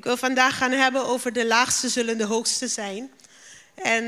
wil vandaag gaan hebben over de laagste zullen de hoogste zijn. En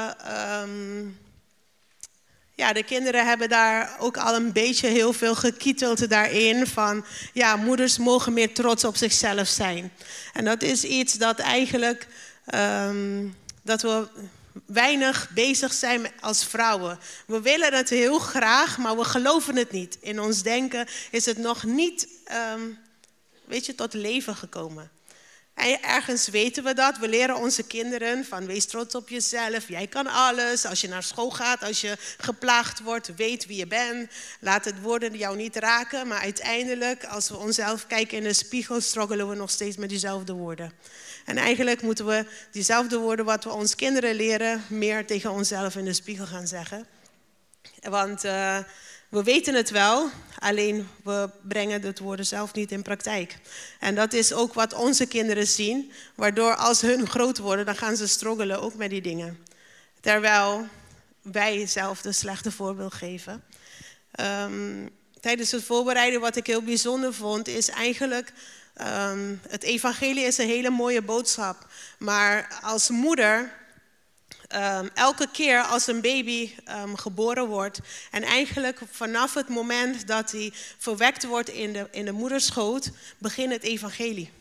de kinderen hebben daar ook al een beetje heel veel gekieteld daarin. Van ja, moeders mogen meer trots op zichzelf zijn. En dat is iets dat eigenlijk, dat we weinig bezig zijn als vrouwen. We willen het heel graag, maar we geloven het niet. In ons denken is het nog niet, tot leven gekomen. En ergens weten we dat. We leren onze kinderen van wees trots op jezelf. Jij kan alles. Als je naar school gaat, als je geplaagd wordt, weet wie je bent. Laat het woorden jou niet raken. Maar uiteindelijk, als we onszelf kijken in de spiegel, struggelen we nog steeds met diezelfde woorden. En eigenlijk moeten we diezelfde woorden wat we ons kinderen leren, meer tegen onszelf in de spiegel gaan zeggen. Want we weten het wel, alleen we brengen het woorden zelf niet in praktijk. En dat is ook wat onze kinderen zien, waardoor als hun groot worden, dan gaan ze struggelen ook met die dingen. Terwijl wij zelf de slechte voorbeeld geven. Tijdens het voorbereiden, wat ik heel bijzonder vond, is eigenlijk, het evangelie is een hele mooie boodschap. Maar als moeder, elke keer als een baby geboren wordt en eigenlijk vanaf het moment dat hij verwekt wordt in de moederschoot, begint het evangelie.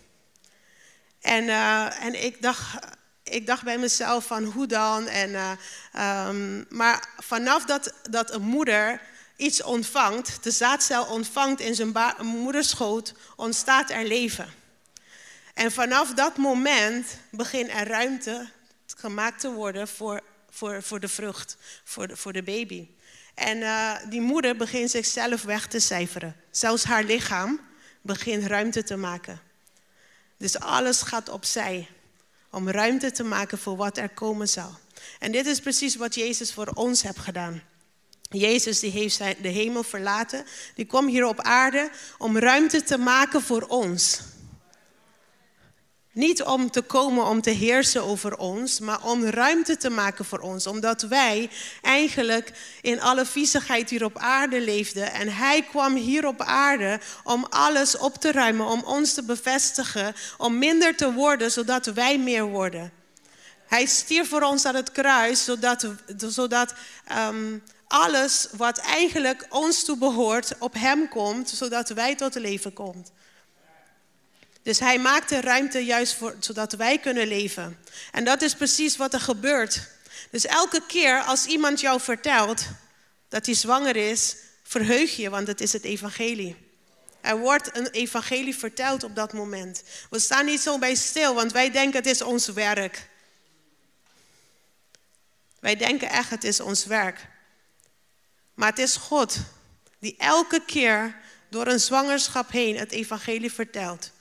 En ik dacht bij mezelf van hoe dan? Maar vanaf dat een moeder iets ontvangt, de zaadcel ontvangt in zijn moederschoot, ontstaat er leven. En vanaf dat moment begint er ruimte gemaakt te worden voor de vrucht, voor de baby. En die moeder begint zichzelf weg te cijferen. Zelfs haar lichaam begint ruimte te maken. Dus alles gaat opzij om ruimte te maken voor wat er komen zal. En dit is precies wat Jezus voor ons heeft gedaan. Jezus die heeft de hemel verlaten. Die kwam hier op aarde om ruimte te maken voor ons. Niet om te komen om te heersen over ons, maar om ruimte te maken voor ons. Omdat wij eigenlijk in alle viezigheid hier op aarde leefden. En hij kwam hier op aarde om alles op te ruimen, om ons te bevestigen. Om minder te worden, zodat wij meer worden. Hij stierf voor ons aan het kruis, zodat alles wat eigenlijk ons toe behoort op hem komt, zodat wij tot leven komen. Dus hij maakte ruimte juist zodat wij kunnen leven. En dat is precies wat er gebeurt. Dus elke keer als iemand jou vertelt dat hij zwanger is, verheug je, want het is het evangelie. Er wordt een evangelie verteld op dat moment. We staan niet zo bij stil, want wij denken het is ons werk. Wij denken echt het is ons werk. Maar het is God die elke keer door een zwangerschap heen het evangelie vertelt.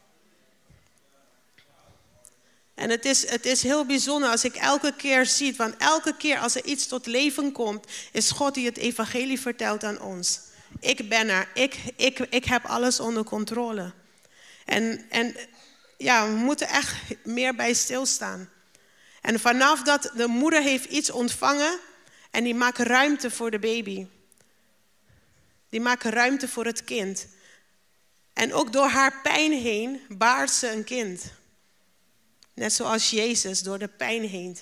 En het is heel bijzonder als ik elke keer zie, want elke keer als er iets tot leven komt, is God die het evangelie vertelt aan ons. Ik ben er, ik heb alles onder controle. En we moeten echt meer bij stilstaan. En vanaf dat de moeder heeft iets ontvangen en die maakt ruimte voor de baby. Die maakt ruimte voor het kind. En ook door haar pijn heen baart ze een kind. Net zoals Jezus door de pijn heen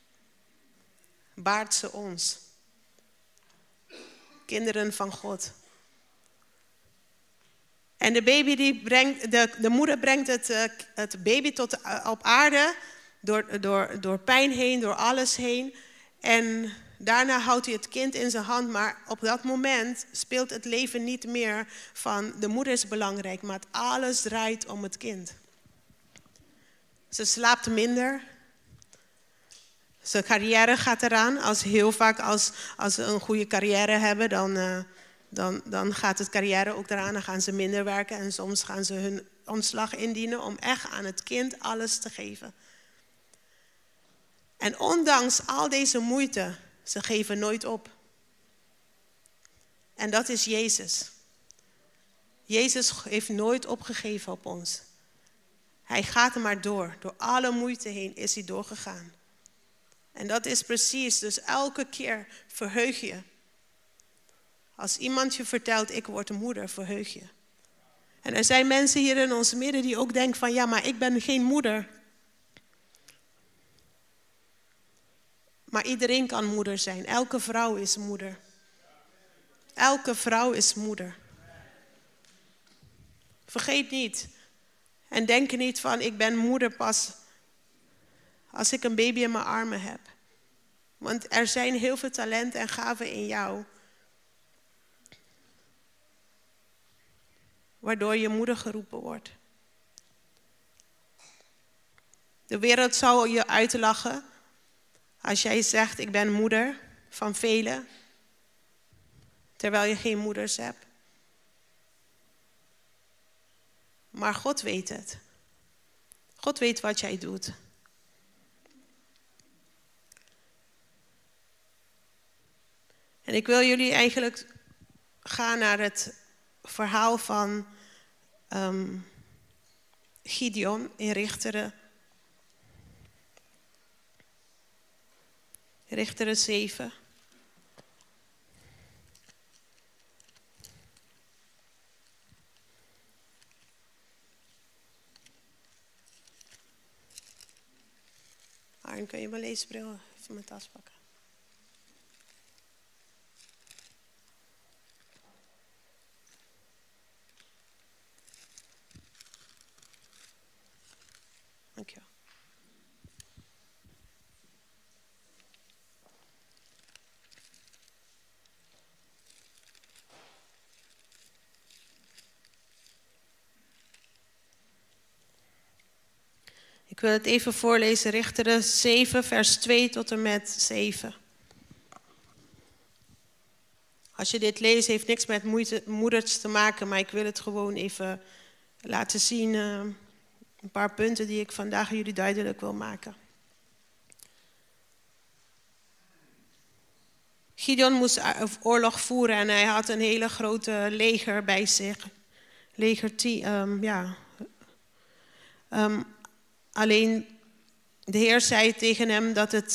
baart ze ons. Kinderen van God. En de moeder brengt het baby op aarde door pijn heen, door alles heen. En daarna houdt hij het kind in zijn hand, maar op dat moment speelt het leven niet meer van de moeder is belangrijk, maar alles draait om het kind. Ze slaapt minder. Zijn carrière gaat eraan. Heel vaak als ze een goede carrière hebben, dan gaat het carrière ook eraan. Dan gaan ze minder werken en soms gaan ze hun ontslag indienen om echt aan het kind alles te geven. En ondanks al deze moeite, ze geven nooit op. En dat is Jezus. Jezus heeft nooit opgegeven op ons. Hij gaat er maar door. Door alle moeite heen is hij doorgegaan. En dat is precies, dus elke keer verheug je. Als iemand je vertelt, ik word een moeder, verheug je. En er zijn mensen hier in ons midden die ook denken van, ja, maar ik ben geen moeder. Maar iedereen kan moeder zijn. Elke vrouw is moeder. Elke vrouw is moeder. Vergeet niet. En denk niet van, ik ben moeder pas als ik een baby in mijn armen heb. Want er zijn heel veel talenten en gaven in jou. Waardoor je moeder geroepen wordt. De wereld zou je uitlachen als jij zegt, ik ben moeder van velen. Terwijl je geen moeders hebt. Maar God weet het. God weet wat jij doet. En ik wil jullie eigenlijk gaan naar het verhaal van Gideon in Richteren 7. Arjen, kun je mijn leesbril even mijn tas pakken? Dankjewel. Ik wil het even voorlezen, Richteren 7, vers 2 tot en met 7. Als je dit leest, heeft niks met moeders te maken, maar ik wil het gewoon even laten zien. Een paar punten die ik vandaag jullie duidelijk wil maken. Gideon moest oorlog voeren en hij had een hele grote leger bij zich. Alleen de Heer zei tegen hem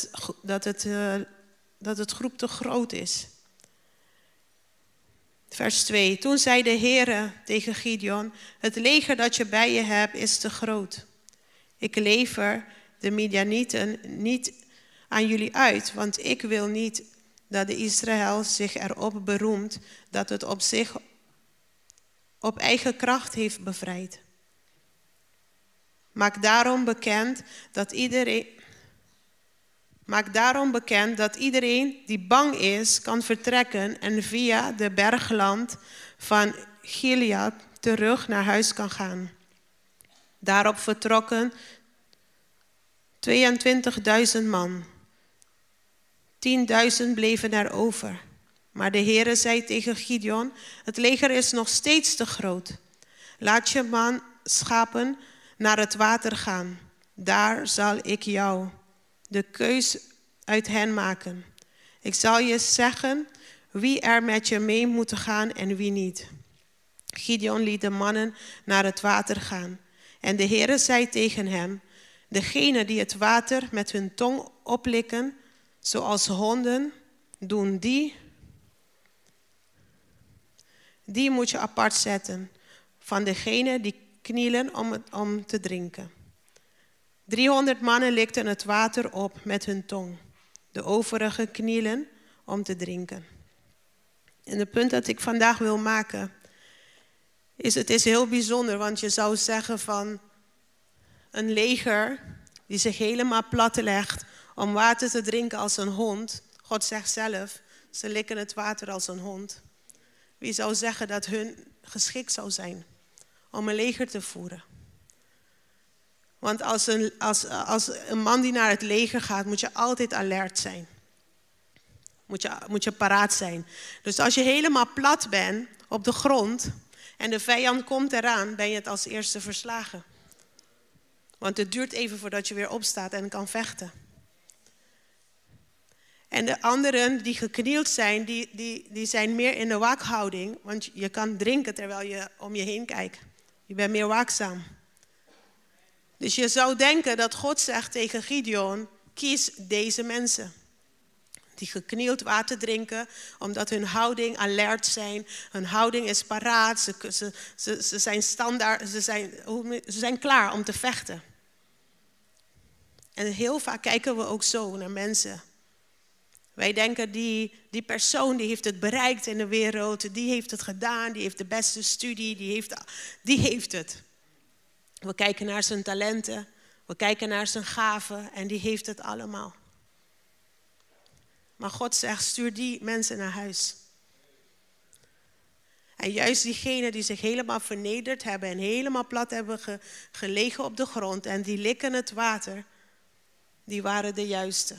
dat het groep te groot is. Vers 2. Toen zei de Heer tegen Gideon, het leger dat je bij je hebt is te groot. Ik lever de Midianieten niet aan jullie uit, want ik wil niet dat de Israël zich erop beroemt dat het op eigen kracht heeft bevrijd. Maak daarom bekend dat iedereen die bang is, kan vertrekken en via de bergland van Gilead terug naar huis kan gaan. Daarop vertrokken 22.000 man. 10.000 bleven er over. Maar de Heere zei tegen Gideon, het leger is nog steeds te groot. Laat je manschappen naar het water gaan. Daar zal ik jou de keus uit hen maken. Ik zal je zeggen wie er met je mee moet gaan en wie niet. Gideon liet de mannen naar het water gaan. En de Heere zei tegen hem, degene die het water met hun tong oplikken, zoals honden doen, die moet je apart zetten van degene die knielen om te drinken. 300 mannen likten het water op met hun tong. De overigen knielen om te drinken. En het punt dat ik vandaag wil maken is, het is heel bijzonder, want je zou zeggen van een leger die zich helemaal plat legt om water te drinken als een hond. God zegt zelf, ze likken het water als een hond. Wie zou zeggen dat hun geschikt zou zijn om een leger te voeren? Want als een man die naar het leger gaat, moet je altijd alert zijn. Moet je paraat zijn. Dus als je helemaal plat bent op de grond en de vijand komt eraan, ben je het als eerste verslagen. Want het duurt even voordat je weer opstaat en kan vechten. En de anderen die geknield zijn, die zijn meer in de waakhouding. Want je kan drinken terwijl je om je heen kijkt. Je bent meer waakzaam. Dus je zou denken dat God zegt tegen Gideon, kies deze mensen. Die geknield water drinken, omdat hun houding alert zijn. Hun houding is paraat. Ze zijn standaard, ze zijn klaar om te vechten. En heel vaak kijken we ook zo naar mensen. Wij denken, die persoon die heeft het bereikt in de wereld. Die heeft het gedaan, die heeft de beste studie, die heeft het. We kijken naar zijn talenten, we kijken naar zijn gaven en die heeft het allemaal. Maar God zegt, stuur die mensen naar huis. En juist diegenen die zich helemaal vernederd hebben en helemaal plat hebben gelegen op de grond en die likken het water, die waren de juiste.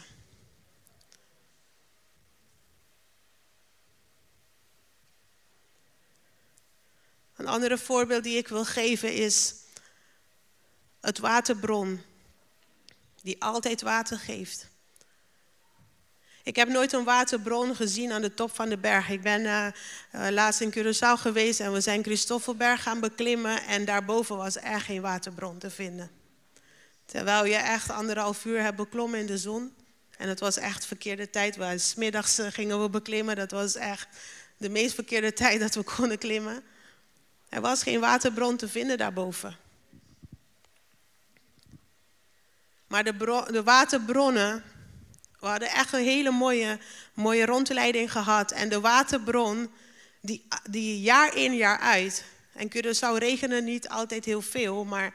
Een andere voorbeeld die ik wil geven is het waterbron, die altijd water geeft. Ik heb nooit een waterbron gezien aan de top van de berg. Ik ben laatst in Curaçao geweest en we zijn Christoffelberg gaan beklimmen en daarboven was er geen waterbron te vinden. Terwijl je echt 1,5 uur hebt beklommen in de zon. En het was echt verkeerde tijd. 's middags gingen we beklimmen. Dat was echt de meest verkeerde tijd dat we konden klimmen. Er was geen waterbron te vinden daarboven. Maar de waterbronnen, we hadden echt een hele mooie rondleiding gehad. En de waterbron, die jaar in jaar uit. En Curaçao regende niet altijd heel veel, maar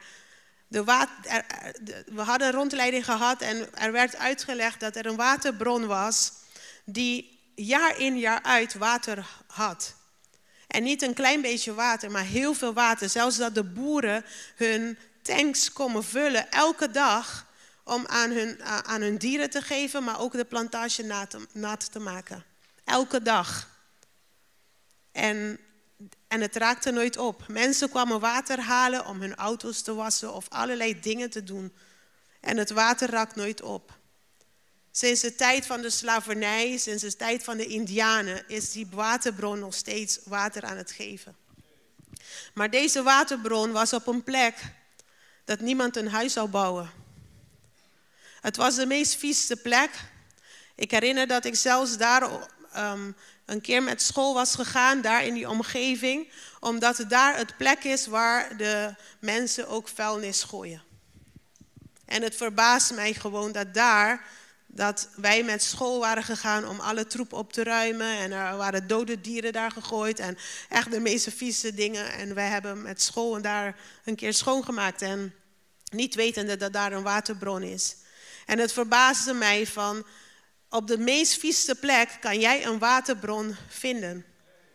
we hadden een rondleiding gehad en er werd uitgelegd dat er een waterbron was die jaar in jaar uit water had. En niet een klein beetje water, maar heel veel water. Zelfs dat de boeren hun tanks komen vullen elke dag om aan hun dieren te geven, maar ook de plantage nat te maken. Elke dag. En het raakte nooit op. Mensen kwamen water halen om hun auto's te wassen of allerlei dingen te doen. En het water raakt nooit op. Sinds de tijd van de slavernij, sinds de tijd van de Indianen, is die waterbron nog steeds water aan het geven. Maar deze waterbron was op een plek dat niemand een huis zou bouwen. Het was de meest vieste plek. Ik herinner dat ik zelfs daar een keer met school was gegaan, daar in die omgeving, omdat daar het plek is waar de mensen ook vuilnis gooien. En het verbaast mij gewoon dat wij met school waren gegaan om alle troep op te ruimen. En er waren dode dieren daar gegooid en echt de meeste vieze dingen. En wij hebben met school daar een keer schoongemaakt en niet wetende dat daar een waterbron is. En het verbaasde mij van, op de meest vieste plek kan jij een waterbron vinden.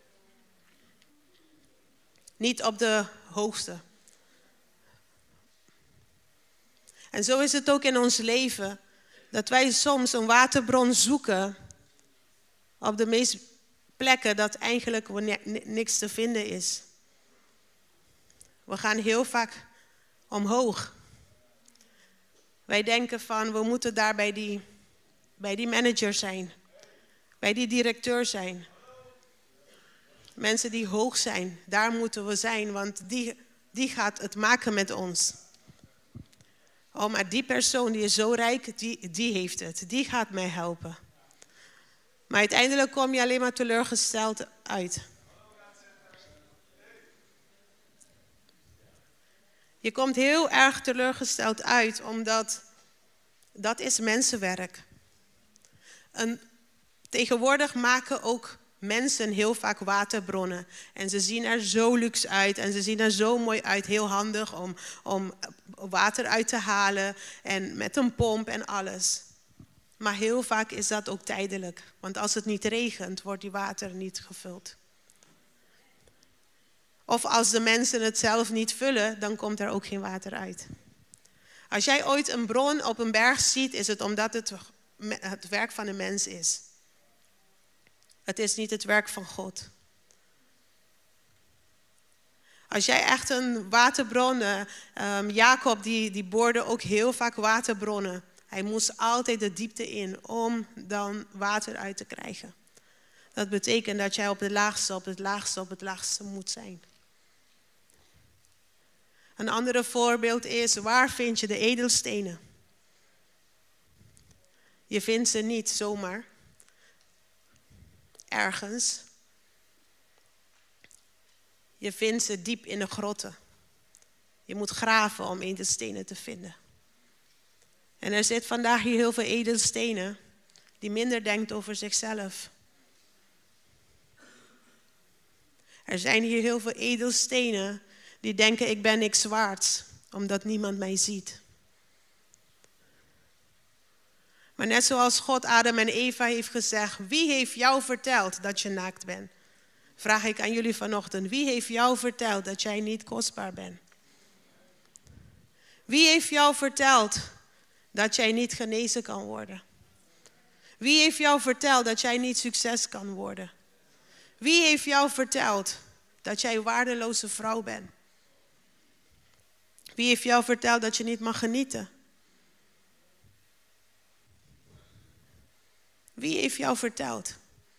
Niet op de hoogste. En zo is het ook in ons leven. Dat wij soms een waterbron zoeken op de meest plekken dat eigenlijk niks te vinden is. We gaan heel vaak omhoog. Wij denken van, we moeten daar bij die manager zijn. Bij die directeur zijn. Mensen die hoog zijn, daar moeten we zijn, want die gaat het maken met ons. Oh, maar die persoon die is zo rijk, die heeft het. Die gaat mij helpen. Maar uiteindelijk kom je alleen maar teleurgesteld uit. Je komt heel erg teleurgesteld uit, omdat dat is mensenwerk. En tegenwoordig maken ook mensen heel vaak waterbronnen. En ze zien er zo luxe uit en ze zien er zo mooi uit. Heel handig om water uit te halen en met een pomp en alles. Maar heel vaak is dat ook tijdelijk. Want als het niet regent, wordt die water niet gevuld. Of als de mensen het zelf niet vullen, dan komt er ook geen water uit. Als jij ooit een bron op een berg ziet, is het omdat het werk van een mens is. Het is niet het werk van God. Als jij echt een waterbron, Jacob die boorde ook heel vaak waterbronnen. Hij moest altijd de diepte in om dan water uit te krijgen. Dat betekent dat jij op het laagste moet zijn. Een ander voorbeeld is, waar vind je de edelstenen? Je vindt ze niet zomaar. ergens. Je vindt ze diep in de grotten. Je moet graven om edelstenen te vinden. En er zit vandaag hier heel veel edelstenen die minder denkt over zichzelf. Er zijn hier heel veel edelstenen die denken ik ben niks waard, omdat niemand mij ziet. Maar net zoals God Adam en Eva heeft gezegd, wie heeft jou verteld dat je naakt bent? Vraag ik aan jullie vanochtend, wie heeft jou verteld dat jij niet kostbaar bent? Wie heeft jou verteld dat jij niet genezen kan worden? Wie heeft jou verteld dat jij niet succes kan worden? Wie heeft jou verteld dat jij een waardeloze vrouw bent? Wie heeft jou verteld dat je niet mag genieten? Wie heeft jou verteld?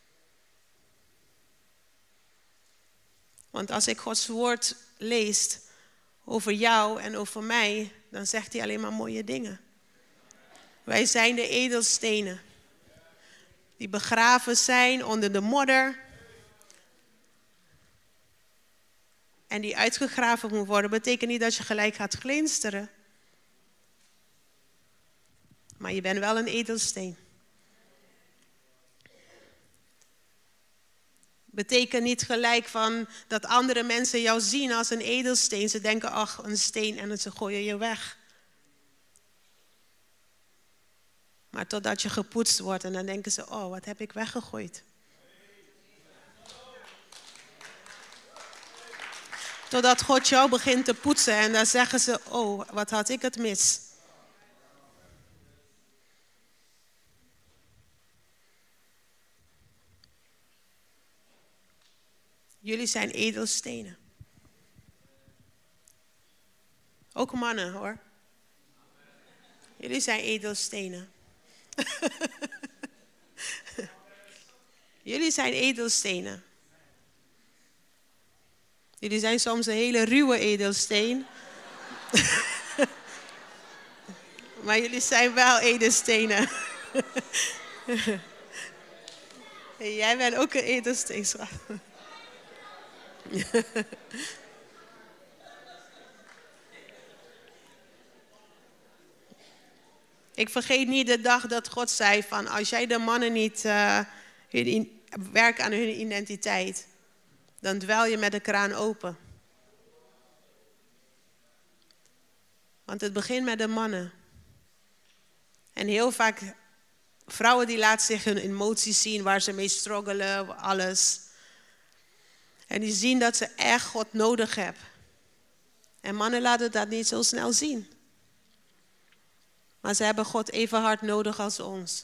Want als ik Gods woord lees over jou en over mij, dan zegt hij alleen maar mooie dingen. Wij zijn de edelstenen die begraven zijn onder de modder en die uitgegraven moet worden. Betekent niet dat je gelijk gaat glinsteren, maar je bent wel een edelsteen. Betekent niet gelijk van dat andere mensen jou zien als een edelsteen. Ze denken, ach, een steen en ze gooien je weg. Maar totdat je gepoetst wordt en dan denken ze, oh, wat heb ik weggegooid. Totdat God jou begint te poetsen en dan zeggen ze, oh, wat had ik het mis. Jullie zijn edelstenen. Ook mannen hoor. Jullie zijn edelstenen. Jullie zijn edelstenen. Jullie zijn soms een hele ruwe edelsteen. Maar jullie zijn wel edelstenen. Hey, jij bent ook een edelsteen, schat. Ik vergeet niet de dag dat God zei van als jij de mannen niet werkt aan hun identiteit, dan dwel je met de kraan open. Want het begint met de mannen. En heel vaak vrouwen die laten zich hun emoties zien waar ze mee struggelen, alles. En die zien dat ze echt God nodig hebben. En mannen laten dat niet zo snel zien. Maar ze hebben God even hard nodig als ons.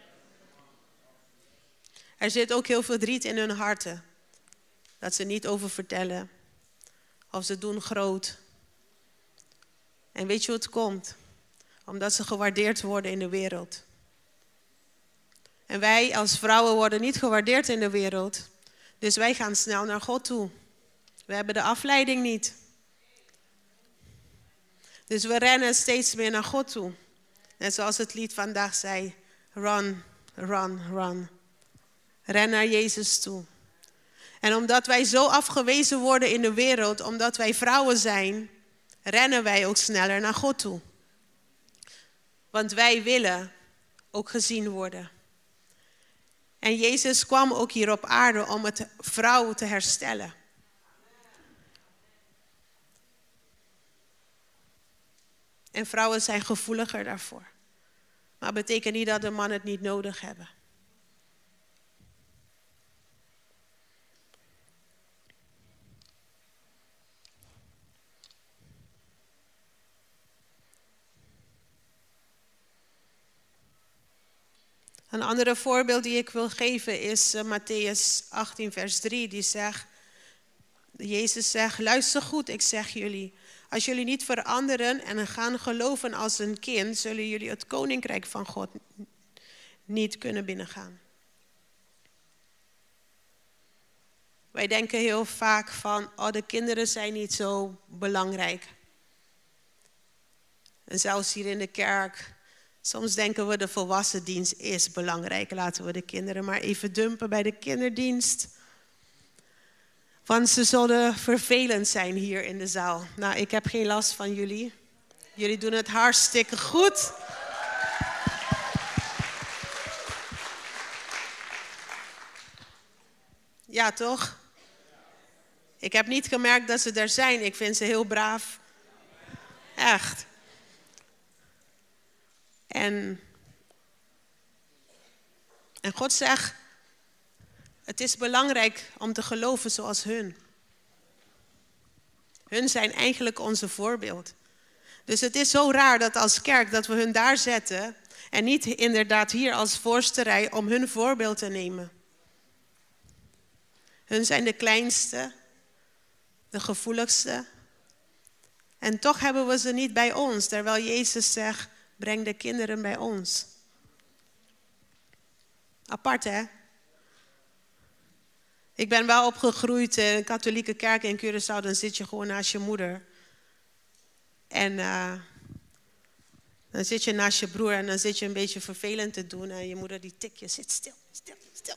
Er zit ook heel veel verdriet in hun harten. Dat ze niet over vertellen. Of ze doen groot. En weet je hoe het komt? Omdat ze gewaardeerd worden in de wereld. En wij als vrouwen worden niet gewaardeerd in de wereld. Dus wij gaan snel naar God toe. We hebben de afleiding niet. Dus we rennen steeds meer naar God toe. Net zoals het lied vandaag zei. Run, run, run. Ren naar Jezus toe. En omdat wij zo afgewezen worden in de wereld, omdat wij vrouwen zijn, rennen wij ook sneller naar God toe. Want wij willen ook gezien worden. En Jezus kwam ook hier op aarde om het vrouw te herstellen. En vrouwen zijn gevoeliger daarvoor. Maar het betekent niet dat de mannen het niet nodig hebben. Een andere voorbeeld die ik wil geven is Mattheüs 18 vers 3. Die zegt, Jezus zegt, luister goed, ik zeg jullie. Als jullie niet veranderen en gaan geloven als een kind, zullen jullie het koninkrijk van God niet kunnen binnengaan. Wij denken heel vaak van, oh, de kinderen zijn niet zo belangrijk. En zelfs hier in de kerk Soms denken we de volwassen dienst is belangrijk. Laten we de kinderen maar even dumpen bij de kinderdienst. Want ze zullen vervelend zijn hier in de zaal. Nou, ik heb geen last van jullie. Jullie doen het hartstikke goed. Ja, toch? Ik heb niet gemerkt dat ze er zijn. Ik vind ze heel braaf. Echt. En God zegt, het is belangrijk om te geloven zoals hun. Hun zijn eigenlijk onze voorbeeld. Dus het is zo raar dat als kerk dat we hun daar zetten en niet inderdaad hier als voorste rij om hun voorbeeld te nemen. Hun zijn de kleinste, de gevoeligste. En toch hebben we ze niet bij ons, terwijl Jezus zegt, breng de kinderen bij ons. Apart, hè? Ik ben wel opgegroeid in een katholieke kerk in Curaçao. Dan zit je gewoon naast je moeder. En dan zit je naast je broer en dan zit je een beetje vervelend te doen. En je moeder die tikt je, zit stil, stil, stil.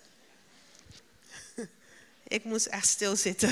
Ik moest echt stilzitten.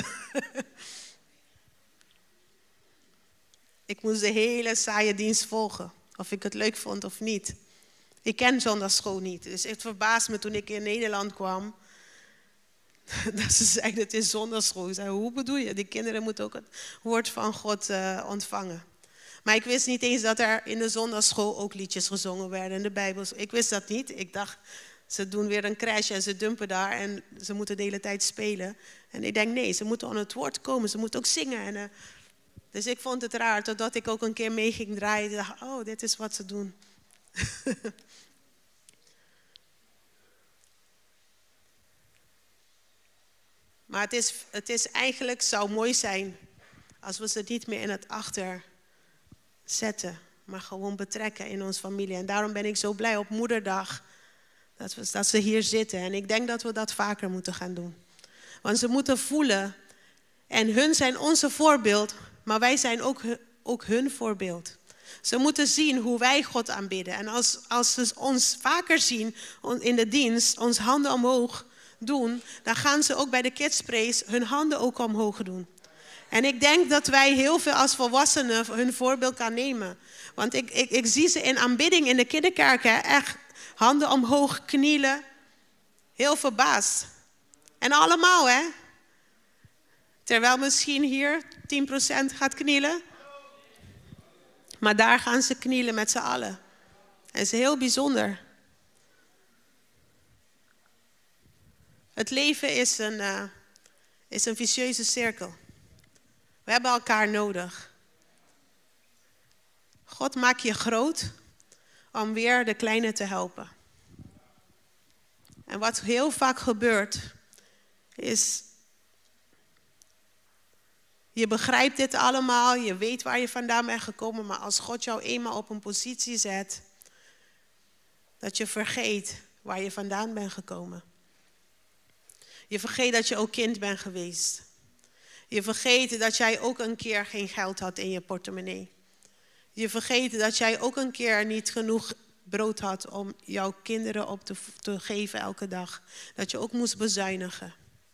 Ik moest de hele saaie dienst volgen. Of ik het leuk vond of niet. Ik ken zondagsschool niet. Dus het verbaasde me toen ik in Nederland kwam. Dat ze zeiden, het is zondagsschool. Ik zei, hoe bedoel je? Die kinderen moeten ook het woord van God ontvangen. Maar ik wist niet eens dat er in de zondagsschool ook liedjes gezongen werden in de Bijbel. Ik wist dat niet. Ik dacht, ze doen weer een crash en ze dumpen daar en ze moeten de hele tijd spelen. En ik denk, nee, ze moeten aan het woord komen. Ze moeten ook zingen. En, dus ik vond het raar, totdat ik ook een keer mee ging draaien. Ik dacht, oh, dit is wat ze doen. Maar het is eigenlijk, zou mooi zijn als we ze niet meer in het achter zetten, maar gewoon betrekken in onze familie. En daarom ben ik zo blij op Moederdag dat ze hier zitten. En ik denk dat we dat vaker moeten gaan doen. Want ze moeten voelen, en hun zijn onze voorbeeld, maar wij zijn ook hun voorbeeld. Ze moeten zien hoe wij God aanbidden. En als ze ons vaker zien in de dienst, ons handen omhoog doen, dan gaan ze ook bij de Kids Praise hun handen ook omhoog doen. En ik denk dat wij heel veel als volwassenen hun voorbeeld kan nemen. Want ik zie ze in aanbidding in de kinderkerken echt handen omhoog, knielen. Heel verbaasd. En allemaal, hè. Terwijl misschien hier 10% gaat knielen. Maar daar gaan ze knielen met z'n allen. En het is heel bijzonder. Het leven is een vicieuze cirkel. We hebben elkaar nodig. God maakt je groot om weer de kleine te helpen. En wat heel vaak gebeurt, is je begrijpt dit allemaal, je weet waar je vandaan bent gekomen, maar als God jou eenmaal op een positie zet, dat je vergeet waar je vandaan bent gekomen. Je vergeet dat je ook kind bent geweest. Je vergeet dat jij ook een keer geen geld had in je portemonnee. Je vergeet dat jij ook een keer niet genoeg brood had om jouw kinderen op te geven elke dag. Dat je ook moest bezuinigen.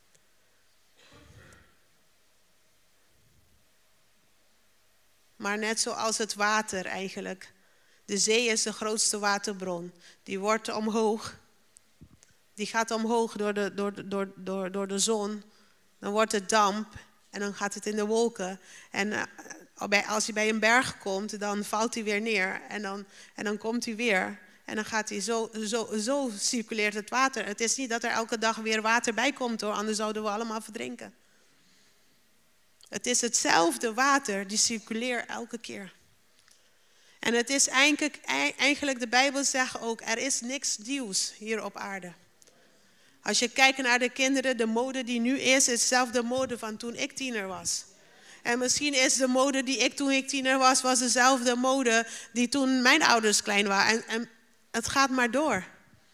Maar net zoals het water eigenlijk. De zee is de grootste waterbron. Die wordt omhoog. Die gaat omhoog door de zon. Dan wordt het damp. En dan gaat het in de wolken. En als hij bij een berg komt, dan valt hij weer neer. En dan komt hij weer. En dan gaat hij zo circuleert het water. Het is niet dat er elke dag weer water bij komt, hoor. Anders zouden we allemaal verdrinken. Het is hetzelfde water, die circuleert elke keer. En het is eigenlijk, de Bijbel zegt ook, er is niks nieuws hier op aarde. Als je kijkt naar de kinderen, de mode die nu is hetzelfde mode van toen ik tiener was. En misschien is de mode die toen ik tiener was dezelfde mode die toen mijn ouders klein waren. En het gaat maar door.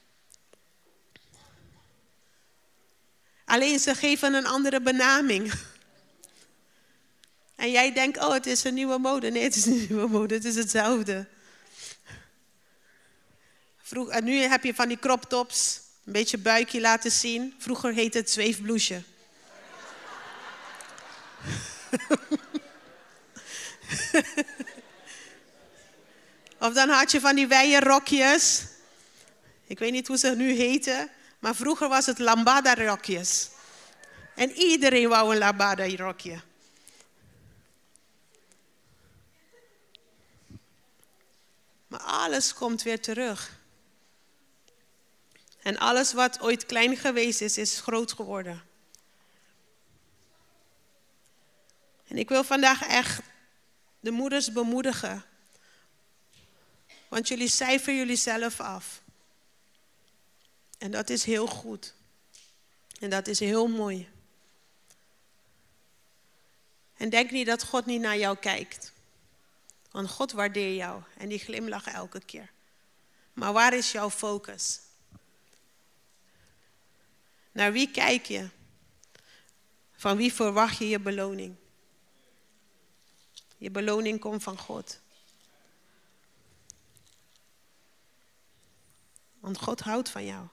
Alleen ze geven een andere benaming. En jij denkt, oh, het is een nieuwe mode. Nee, het is een nieuwe mode, het is hetzelfde. Nu heb je van die crop tops, een beetje buikje laten zien. Vroeger heette het zweefbloesje. Of dan had je van die wijde rokjes. Ik weet niet hoe ze nu heten, maar vroeger was het lambada rokjes. En iedereen wou een lambada rokje. Maar alles komt weer terug. En alles wat ooit klein geweest is, is groot geworden. En ik wil vandaag echt de moeders bemoedigen. Want jullie cijferen jullie zelf af. En dat is heel goed. En dat is heel mooi. En denk niet dat God niet naar jou kijkt. Want God waardeert jou en die glimlacht elke keer. Maar waar is jouw focus? Naar wie kijk je? Van wie verwacht je je beloning? Je beloning komt van God. Want God houdt van jou.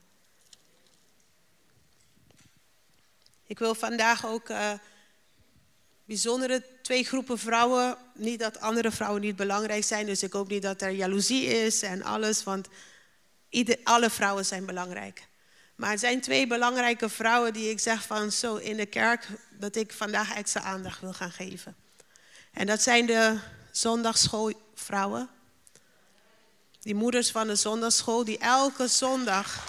Ik wil vandaag ook bijzondere 2 groepen vrouwen. Niet dat andere vrouwen niet belangrijk zijn. Dus ik hoop niet dat er jaloezie is en alles. Want alle vrouwen zijn belangrijk. Maar er zijn 2 belangrijke vrouwen die ik zeg van zo in de kerk. Dat ik vandaag extra aandacht wil gaan geven. En dat zijn de zondagsschoolvrouwen. Die moeders van de zondagsschool die elke zondag...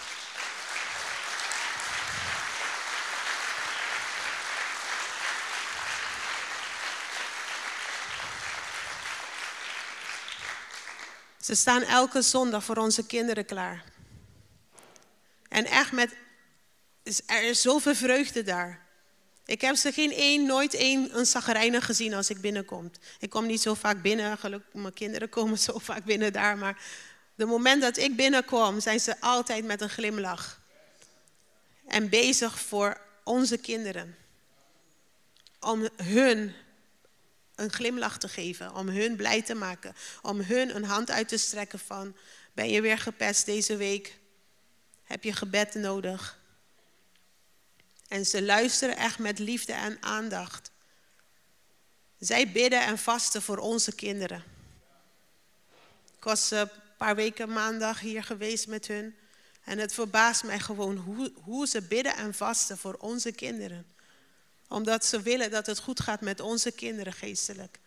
Ze staan elke zondag voor onze kinderen klaar. En echt er is zoveel vreugde daar. Ik heb ze nooit een chagrijnig gezien als ik binnenkom. Ik kom niet zo vaak binnen, gelukkig mijn kinderen komen zo vaak binnen daar. Maar de moment dat ik binnenkom, zijn ze altijd met een glimlach. En bezig voor onze kinderen. Om hun een glimlach te geven, om hun blij te maken. Om hun een hand uit te strekken van, ben je weer gepest deze week? Heb je gebed nodig? En ze luisteren echt met liefde en aandacht. Zij bidden en vasten voor onze kinderen. Ik was een paar weken maandag hier geweest met hun. En het verbaast mij gewoon hoe ze bidden en vasten voor onze kinderen. Omdat ze willen dat het goed gaat met onze kinderen geestelijk.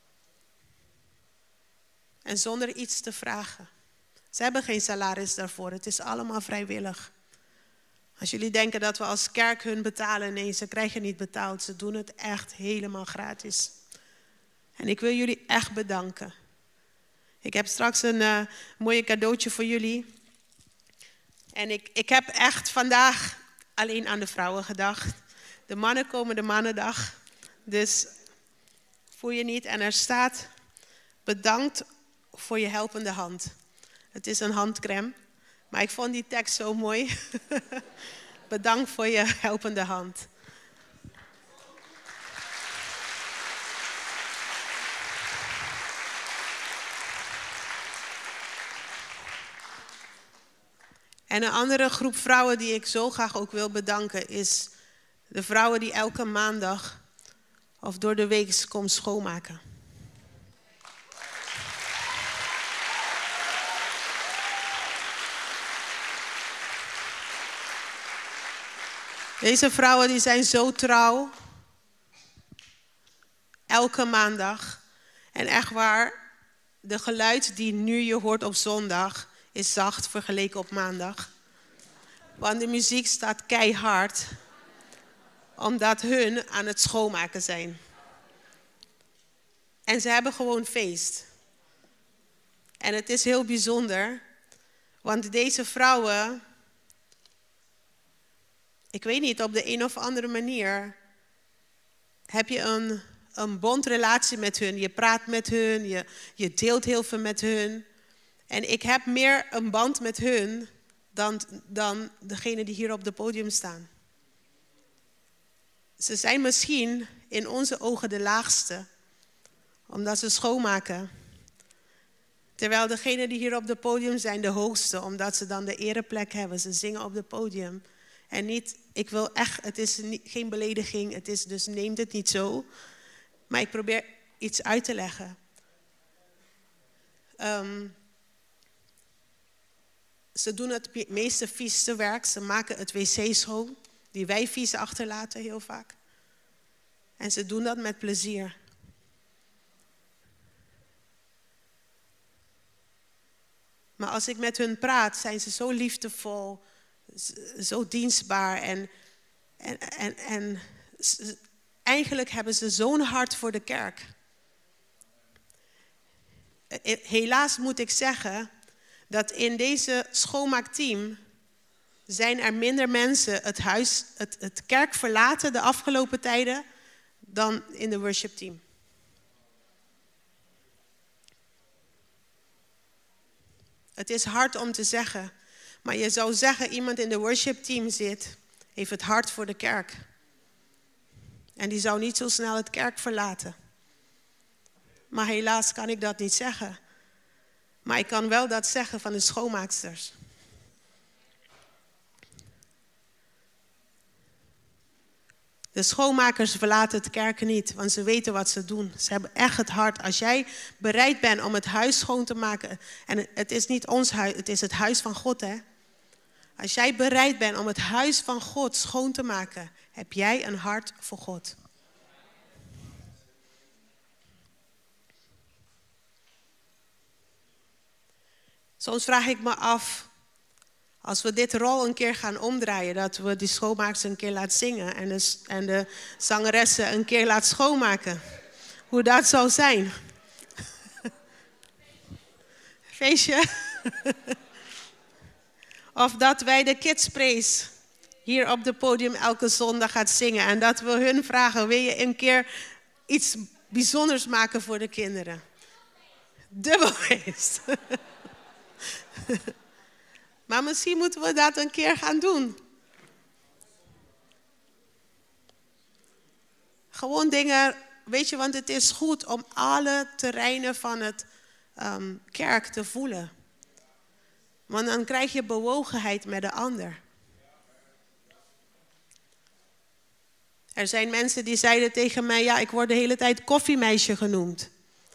En zonder iets te vragen. Ze hebben geen salaris daarvoor. Het is allemaal vrijwillig. Als jullie denken dat we als kerk hun betalen. Nee, ze krijgen niet betaald. Ze doen het echt helemaal gratis. En ik wil jullie echt bedanken. Ik heb straks een mooie cadeautje voor jullie. En ik heb echt vandaag alleen aan de vrouwen gedacht. De mannen komen de mannendag. Dus voel je niet. En er staat, bedankt voor je helpende hand. Het is een handcrème. Maar ik vond die tekst zo mooi. Bedankt voor je helpende hand. En een andere groep vrouwen die ik zo graag ook wil bedanken is de vrouwen die elke maandag of door de week komen schoonmaken. Deze vrouwen die zijn zo trouw. Elke maandag. En echt waar, de geluid die nu je hoort op zondag is zacht vergeleken op maandag. Want de muziek staat keihard. Omdat hun aan het schoonmaken zijn. En ze hebben gewoon feest. En het is heel bijzonder. Want deze vrouwen, ik weet niet, op de een of andere manier heb je een bondrelatie met hun. Je praat met hun, je deelt heel veel met hun. En ik heb meer een band met hun dan degene die hier op het podium staan. Ze zijn misschien in onze ogen de laagste, omdat ze schoonmaken. Het Terwijl degenen die hier op het podium zijn de hoogste, omdat ze dan de ereplek hebben. Ze zingen op het podium. En niet, ik wil echt, het is geen belediging, het is dus neemt het niet zo. Maar ik probeer iets uit te leggen. Ze doen het meeste vieste werk. Ze maken het wc schoon, die wij vies achterlaten heel vaak. En ze doen dat met plezier. Maar als ik met hun praat, zijn ze zo liefdevol, zo dienstbaar. En eigenlijk hebben ze zo'n hart voor de kerk. Helaas moet ik zeggen dat in deze schoonmaakteam zijn er minder mensen het kerk verlaten de afgelopen tijden dan in de worshipteam. Het is hard om te zeggen, maar je zou zeggen iemand in de worshipteam zit, heeft het hart voor de kerk. En die zou niet zo snel het kerk verlaten. Maar helaas kan ik dat niet zeggen. Maar ik kan wel dat zeggen van de schoonmaaksters. De schoonmakers verlaten het kerk niet, want ze weten wat ze doen. Ze hebben echt het hart. Als jij bereid bent om het huis schoon te maken, en het is niet ons huis, het is het huis van God, hè. Als jij bereid bent om het huis van God schoon te maken, heb jij een hart voor God. Soms vraag ik me af, als we dit rol een keer gaan omdraaien, dat we die schoonmaakers een keer laten zingen en de zangeressen een keer laten schoonmaken. Hoe dat zou zijn. Feestje. Of dat wij de Kids Praise hier op het podium elke zondag gaan zingen. En dat we hun vragen, wil je een keer iets bijzonders maken voor de kinderen? Dubbelfeest. Maar misschien moeten we dat een keer gaan doen. Gewoon dingen, weet je, want het is goed om alle terreinen van het kerk te voelen. Want dan krijg je bewogenheid met de ander. Er zijn mensen die zeiden tegen mij, ja, ik word de hele tijd koffiemeisje genoemd.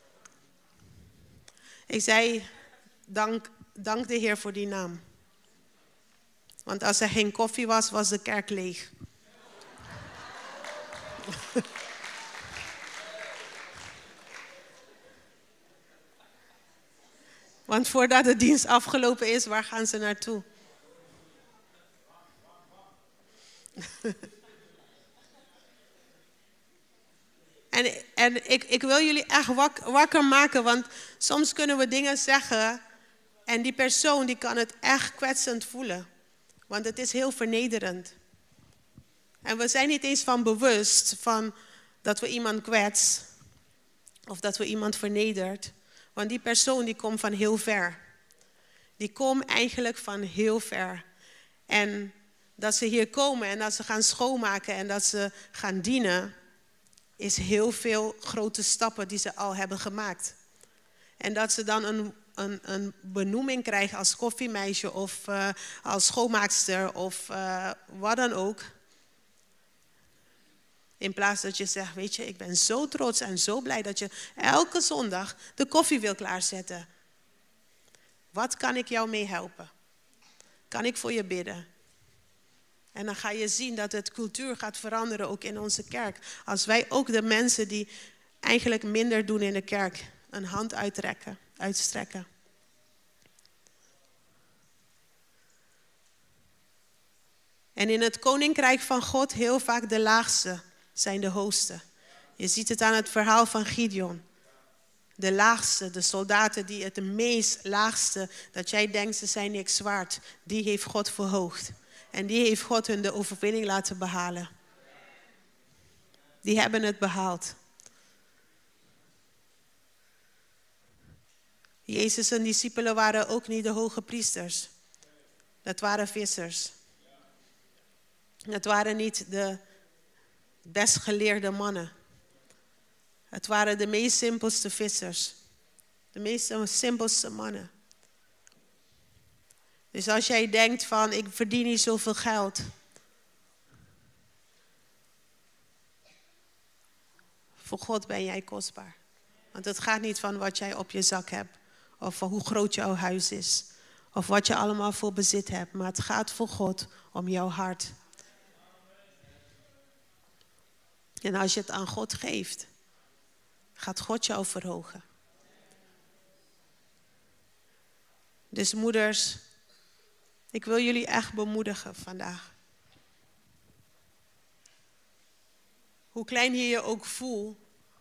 Ik zei, dank de Heer voor die naam. Want als er geen koffie was, was de kerk leeg. Want voordat de dienst afgelopen is, waar gaan ze naartoe? En ik wil jullie echt wakker maken, want soms kunnen we dingen zeggen en die persoon die kan het echt kwetsend voelen. Want het is heel vernederend. En we zijn niet eens van bewust van dat we iemand kwetsen of dat we iemand vernedert. Want die persoon die komt van heel ver. Die komt eigenlijk van heel ver. En dat ze hier komen en dat ze gaan schoonmaken en dat ze gaan dienen, is heel veel grote stappen die ze al hebben gemaakt. En dat ze dan een benoeming krijgen als koffiemeisje of als schoonmaakster of wat dan ook. In plaats dat je zegt, weet je, ik ben zo trots en zo blij dat je elke zondag de koffie wil klaarzetten. Wat kan ik jou mee helpen? Kan ik voor je bidden? En dan ga je zien dat het cultuur gaat veranderen, ook in onze kerk. Als wij ook de mensen die eigenlijk minder doen in de kerk, een hand uitstrekken. En in het koninkrijk van God heel vaak de laagste zijn de hoogste. Je ziet het aan het verhaal van Gideon. De laagste, de soldaten die het meest laagste, dat jij denkt ze zijn niks waard, die heeft God verhoogd. En die heeft God hun de overwinning laten behalen. Die hebben het behaald. Jezus en discipelen waren ook niet de hoge priesters. Dat waren vissers. Het waren niet de best geleerde mannen. Het waren de meest simpelste vissers. De meest simpelste mannen. Dus als jij denkt van, ik verdien niet zoveel geld. Voor God ben jij kostbaar. Want het gaat niet van wat jij op je zak hebt. Of van hoe groot jouw huis is. Of wat je allemaal voor bezit hebt. Maar het gaat voor God om jouw hart. En als je het aan God geeft, gaat God jou verhogen. Dus moeders, ik wil jullie echt bemoedigen vandaag. Hoe klein je je ook voelt.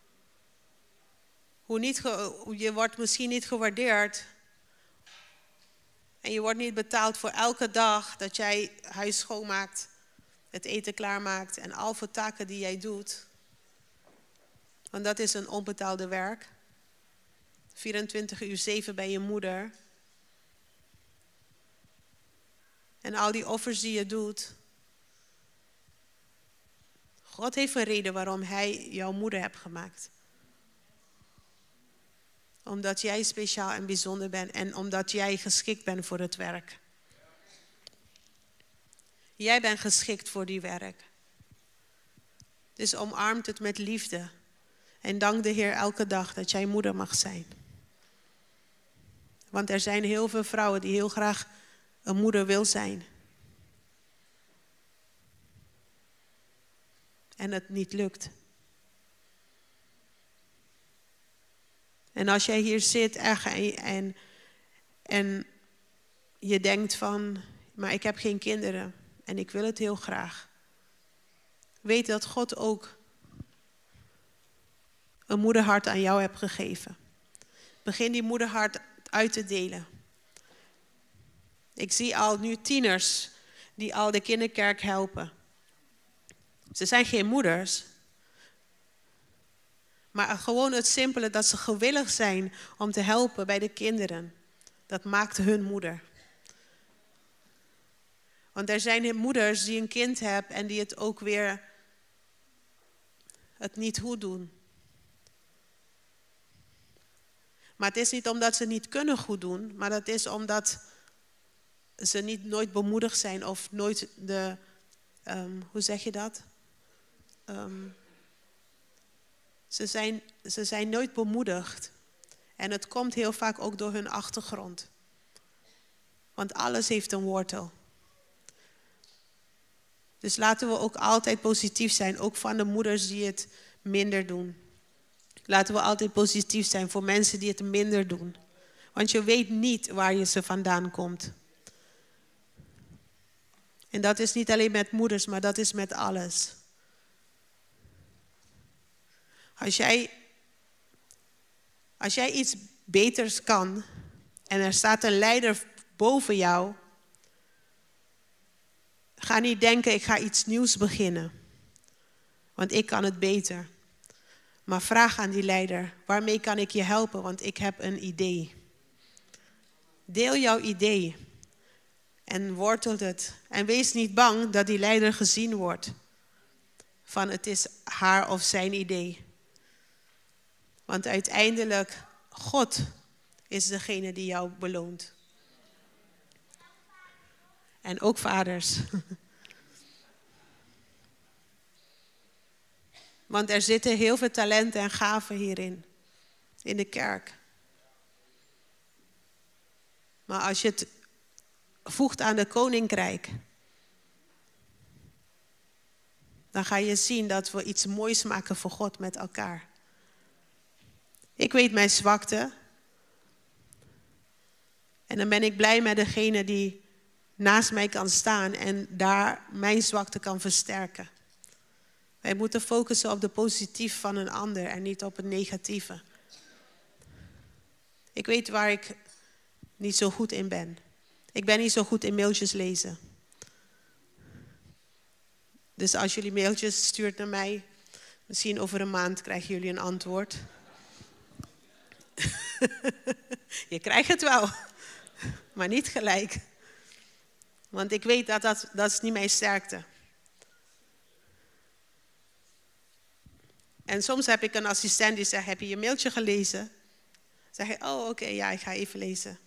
Je wordt misschien niet gewaardeerd. En je wordt niet betaald voor elke dag dat jij huis schoonmaakt. Het eten klaarmaakt en al voor taken die jij doet. Want dat is een onbetaalde werk. 24/7 bij je moeder. En al die offers die je doet. God heeft een reden waarom hij jouw moeder hebt gemaakt. Omdat jij speciaal en bijzonder bent en omdat jij geschikt bent voor het werk. Jij bent geschikt voor die werk. Dus omarmt het met liefde. En dank de Heer elke dag dat jij moeder mag zijn. Want er zijn heel veel vrouwen die heel graag een moeder wil zijn. En het niet lukt. En als jij hier zit en je denkt van, maar ik heb geen kinderen en ik wil het heel graag. Weet dat God ook een moederhart aan jou hebt gegeven. Begin die moederhart uit te delen. Ik zie al nu tieners die al de kinderkerk helpen. Ze zijn geen moeders. Maar gewoon het simpele dat ze gewillig zijn om te helpen bij de kinderen. Dat maakt hun moeder. Want er zijn moeders die een kind hebben en die het ook weer het niet goed doen. Maar het is niet omdat ze niet kunnen goed doen, maar dat is omdat ze nooit bemoedigd zijn of nooit hoe zeg je dat? Ze zijn nooit bemoedigd. En het komt heel vaak ook door hun achtergrond. Want alles heeft een wortel. Dus laten we ook altijd positief zijn, ook van de moeders die het minder doen. Laten we altijd positief zijn voor mensen die het minder doen. Want je weet niet waar je ze vandaan komt. En dat is niet alleen met moeders, maar dat is met alles. Als jij iets beters kan en er staat een leider boven jou, ga niet denken ik ga iets nieuws beginnen. Want ik kan het beter. Maar vraag aan die leider, waarmee kan ik je helpen? Want ik heb een idee. Deel jouw idee. En wortelt het. En wees niet bang dat die leider gezien wordt. Van het is haar of zijn idee. Want uiteindelijk, God is degene die jou beloont. En ook vaders. Want er zitten heel veel talenten en gaven hierin. In de kerk. Maar als je het voegt aan de koninkrijk, dan ga je zien dat we iets moois maken voor God met elkaar. Ik weet mijn zwakte. En dan ben ik blij met degene die naast mij kan staan en daar mijn zwakte kan versterken. Wij moeten focussen op de positief van een ander en niet op het negatieve. Ik weet waar ik niet zo goed in ben. Ik ben niet zo goed in mailtjes lezen. Dus als jullie mailtjes stuurt naar mij, misschien over een maand krijgen jullie een antwoord. Je krijgt het wel, maar niet gelijk. Want ik weet dat is niet mijn sterkte. En soms heb ik een assistent die zegt, heb je je mailtje gelezen? Zeg je, oh oké, ja, ik ga even lezen.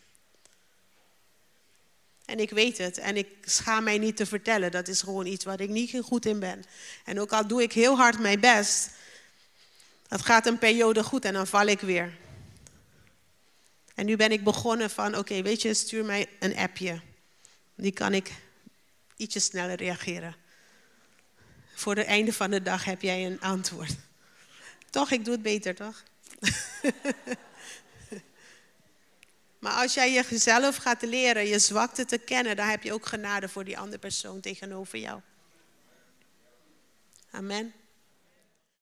En ik weet het. En ik schaam mij niet te vertellen. Dat is gewoon iets waar ik niet goed in ben. En ook al doe ik heel hard mijn best, dat gaat een periode goed en dan val ik weer. En nu ben ik begonnen van, oké, weet je, stuur mij een appje. Die kan ik ietsje sneller reageren. Voor het einde van de dag heb jij een antwoord. Toch, ik doe het beter, toch? Maar als jij jezelf gaat leren, je zwakte te kennen, dan heb je ook genade voor die andere persoon tegenover jou. Amen.